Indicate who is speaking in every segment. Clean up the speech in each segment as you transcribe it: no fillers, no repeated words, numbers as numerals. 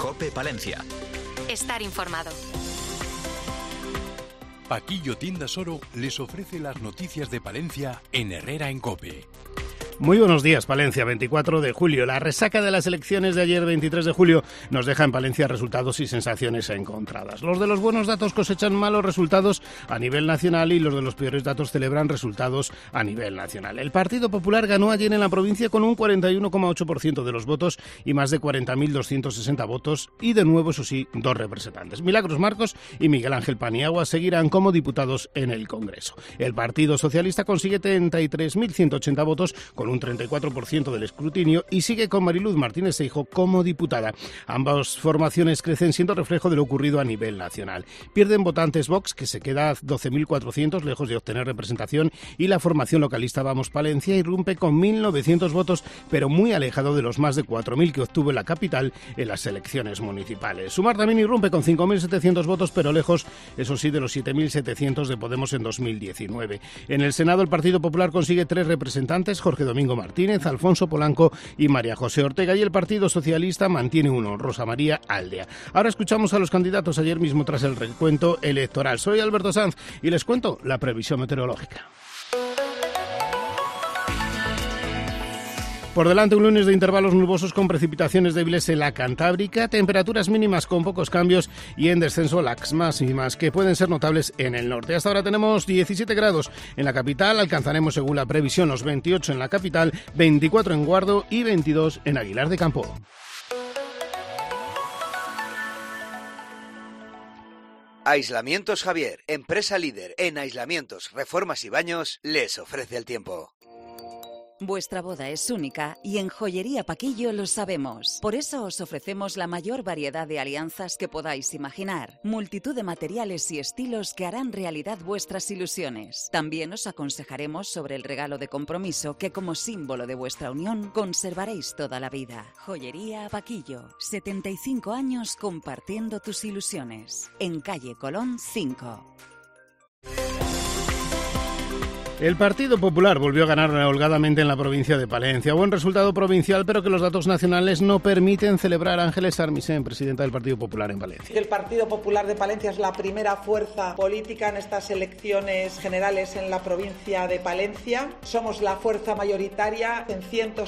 Speaker 1: COPE Palencia.
Speaker 2: Estar informado.
Speaker 3: Paquillo Tiendas Oro les ofrece las noticias de Palencia en Herrera en COPE.
Speaker 4: Muy buenos días, Palencia, 24 de julio. La resaca de las elecciones de ayer, 23 de julio, nos deja en Palencia resultados y sensaciones encontradas. Los de los buenos datos cosechan malos resultados a nivel nacional y los de los peores datos celebran resultados a nivel nacional. El Partido Popular ganó ayer en la provincia con un 41,8% de los votos y más de 40.260 votos y, de nuevo, eso sí, dos representantes. Milagros Marcos y Miguel Ángel Paniagua seguirán como diputados en el Congreso. El Partido Socialista consigue 33.180 votos con un 34% del escrutinio y sigue con Mariluz Martínez Seijo como diputada. Ambas formaciones crecen siendo reflejo de lo ocurrido a nivel nacional. Pierden votantes Vox, que se queda a 12.400, lejos de obtener representación, y la formación localista Vamos Palencia irrumpe con 1.900 votos, pero muy alejado de los más de 4.000 que obtuvo en la capital en las elecciones municipales. Sumar también irrumpe con 5.700 votos, pero lejos, eso sí, de los 7.700 de Podemos en 2019. En el Senado, el Partido Popular consigue 3 representantes, Jorge Domingo Martínez, Alfonso Polanco y María José Ortega, y el Partido Socialista mantiene uno, Rosa María Aldea. Ahora escuchamos a los candidatos ayer mismo tras el recuento electoral. Soy Alberto Sanz y les cuento la previsión meteorológica. Por delante, un lunes de intervalos nubosos con precipitaciones débiles en la Cantábrica, temperaturas mínimas con pocos cambios y en descenso las máximas, que pueden ser notables en el norte. Hasta ahora tenemos 17 grados en la capital, alcanzaremos según la previsión los 28 en la capital, 24 en Guardo y 22 en Aguilar de Campo.
Speaker 5: Aislamientos Javier, empresa líder en aislamientos, reformas y baños, les ofrece el tiempo.
Speaker 6: Vuestra boda es única y en Joyería Paquillo lo sabemos. Por eso os ofrecemos la mayor variedad de alianzas que podáis imaginar. Multitud de materiales y estilos que harán realidad vuestras ilusiones. También os aconsejaremos sobre el regalo de compromiso que, como símbolo de vuestra unión, conservaréis toda la vida. Joyería Paquillo, 75 años compartiendo tus ilusiones. En calle Colón 5.
Speaker 4: El Partido Popular volvió a ganar holgadamente en la provincia de Palencia. Buen resultado provincial, pero que los datos nacionales no permiten celebrar. Ángeles Armisen, presidenta del Partido Popular en Palencia.
Speaker 7: El Partido Popular de Palencia es la primera fuerza política en estas elecciones generales en la provincia de Palencia. Somos la fuerza mayoritaria en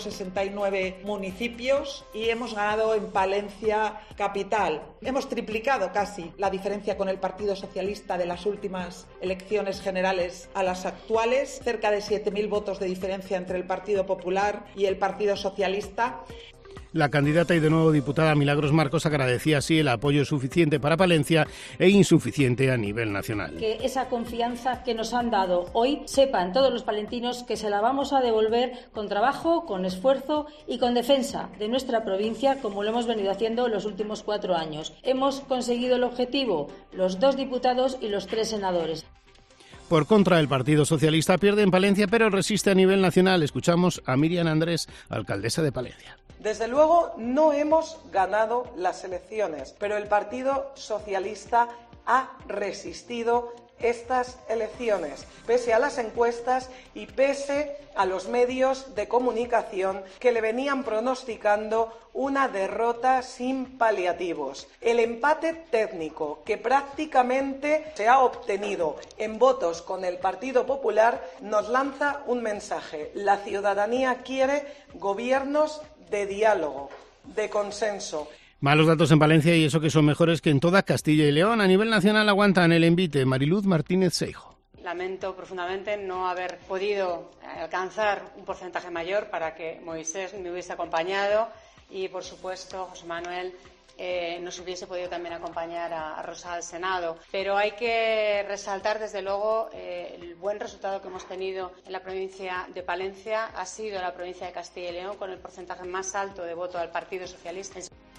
Speaker 7: 169 municipios y hemos ganado en Palencia capital. Hemos triplicado casi la diferencia con el Partido Socialista de las últimas elecciones generales a las actuales. Cerca de 7.000 votos de diferencia entre el Partido Popular y el Partido Socialista.
Speaker 4: La candidata y de nuevo diputada Milagros Marcos agradecía así el apoyo suficiente para Palencia e insuficiente a nivel nacional.
Speaker 8: Que esa confianza que nos han dado hoy sepan todos los palentinos que se la vamos a devolver con trabajo, con esfuerzo y con defensa de nuestra provincia, como lo hemos venido haciendo los últimos 4 años. Hemos conseguido el objetivo, los 2 diputados y los 3 senadores.
Speaker 4: Por contra, el Partido Socialista pierde en Palencia, pero resiste a nivel nacional. Escuchamos a Miriam Andrés, alcaldesa de Palencia.
Speaker 9: Desde luego, no hemos ganado las elecciones, pero el Partido Socialista ha resistido estas elecciones, pese a las encuestas y pese a los medios de comunicación que le venían pronosticando una derrota sin paliativos. El empate técnico que prácticamente se ha obtenido en votos con el Partido Popular nos lanza un mensaje. La ciudadanía quiere gobiernos de diálogo, de consenso.
Speaker 4: Malos datos en Palencia y eso que son mejores que en toda Castilla y León. A nivel nacional aguantan el envite. Mariluz Martínez Seijo.
Speaker 10: Lamento profundamente no haber podido alcanzar un porcentaje mayor para que Moisés me hubiese acompañado y, por supuesto, José Manuel nos hubiese podido también acompañar a Rosa al Senado. Pero hay que resaltar, desde luego, el buen resultado que hemos tenido en la provincia de Palencia. Ha sido la provincia de Castilla y León con el porcentaje más alto de voto al Partido Socialista.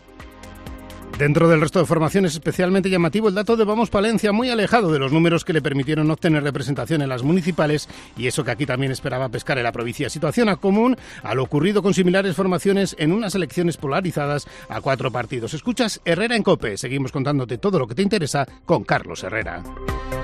Speaker 4: Dentro del resto de formaciones, especialmente llamativo el dato de Vamos Palencia, muy alejado de los números que le permitieron obtener representación en las municipales, y eso que aquí también esperaba pescar en la provincia. Situación a común a lo ocurrido con similares formaciones en unas elecciones polarizadas a 4 partidos. Escuchas Herrera en COPE. Seguimos contándote todo lo que te interesa con Carlos Herrera.